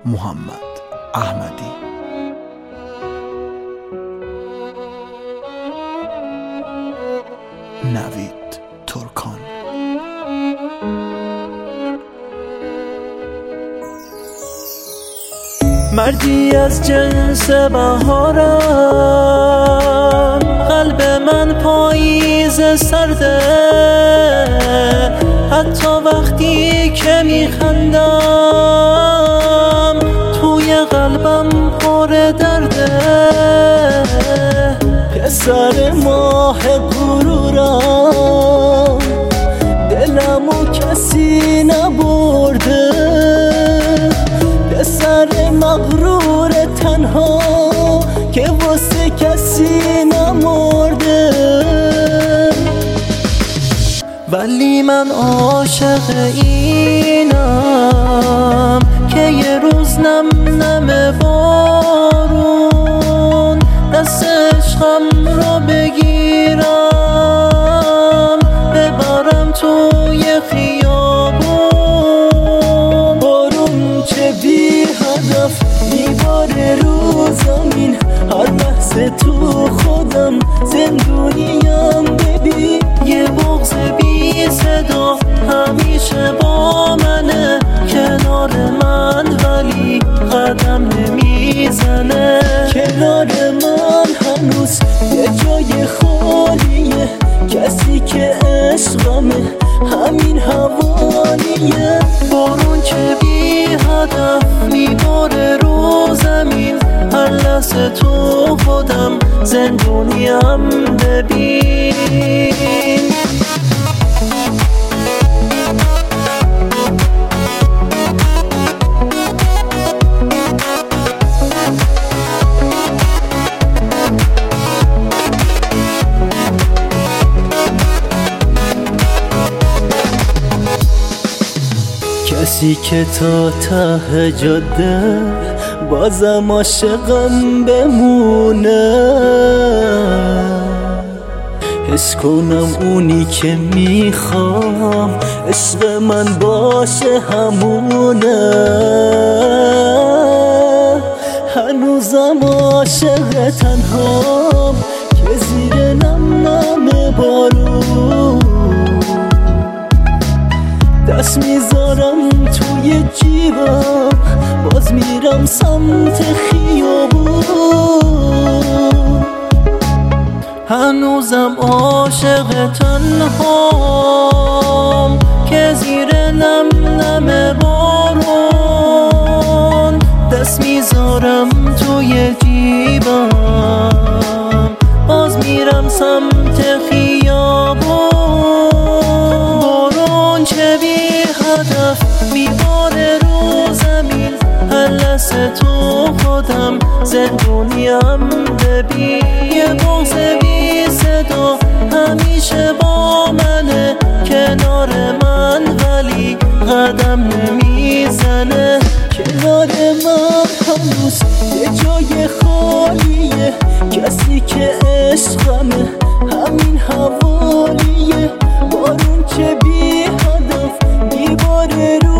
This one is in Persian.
محمد احمدی. نوید ترکان. مردی از جنس بهارم، قلب من پاییز سرده، حتی وقتی که میخندم توی قلبم پر درده. پسر ماه غرورم، دلمو کسی نبرده، پسر مغرور تنها که واسه کسی نمرده. ولی من عاشق اینم که یه روز نم نم بارون دست عشقم رو بگیرم ببرم توی خیابون. بارون چه بی هدف میباره رو زمین، هر لحظه تو خودم زندونیم. ببین یه بغض بی صدا همیشه با منه، کنار من ولی قدم نمیزنه. کنار من هنوز یه جای خالیه، کسی که عشقمه همین حوالیه. بارون که بی هدف میباره رو زمین، هر لحظه تو خودم زندونیم. ببین کسی که تا ته جاده بازم عاشقم بمونه، حس کنم اونی که میخوام عشق من باشه همونه. هنوزم عاشق تنهام که زیر نم نم بارون دست میذارم توی جیبم، باز میرم سمت خیابون. هنوزم عاشق تنهام که زیر نم نم بارون دست میذارم توی جیبم، باز میرم سمت خیابون. بارون چه بی هدف میباره رو زمین، هر لحظه تو خودم زندونیم. ببین یه بغض بی صدا همیشه با منه، کنار من ولی قدم نمیزنه. کنار من هنوز یه جای خالیه، کسی که عشقمه همین حوالیه. بارون چه بی هدف میباره رو